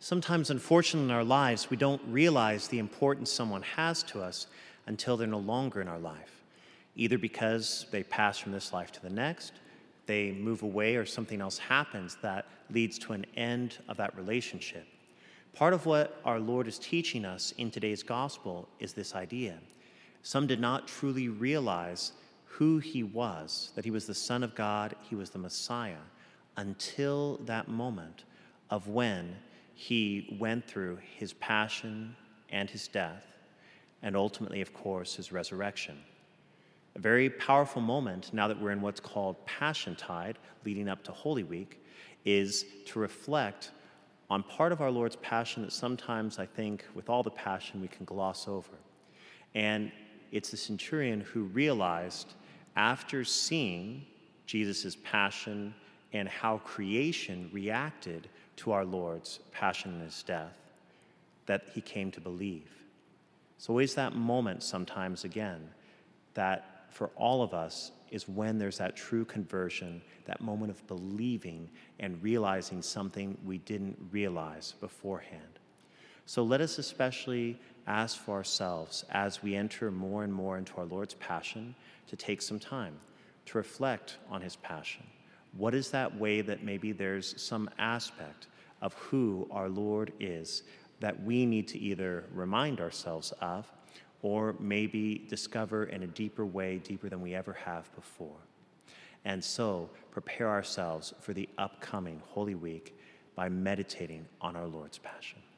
Sometimes, unfortunately, in our lives, we don't realize the importance someone has to us until they're no longer in our life, either because they pass from this life to the next, they move away, or something else happens that leads to an end of that relationship. Part of what our Lord is teaching us in today's gospel is this idea. Some did not truly realize who he was, that he was the Son of God, he was the Messiah, until that moment of when he went through his passion and his death, and ultimately, of course, his resurrection. A very powerful moment, now that we're in what's called Passiontide, leading up to Holy Week, is to reflect on part of our Lord's passion that sometimes, I think, with all the passion, we can gloss over. And it's the centurion who realized, after seeing Jesus' passion and how creation reacted to our Lord's passion and his death, that he came to believe. It's always that moment sometimes, again, that for all of us is when there's that true conversion, that moment of believing and realizing something we didn't realize beforehand. So let us especially ask for ourselves, as we enter more and more into our Lord's passion, to take some time to reflect on his passion. What is that way that maybe there's some aspect of who our Lord is that we need to either remind ourselves of, or maybe discover in a deeper way, deeper than we ever have before? And so prepare ourselves for the upcoming Holy Week by meditating on our Lord's passion.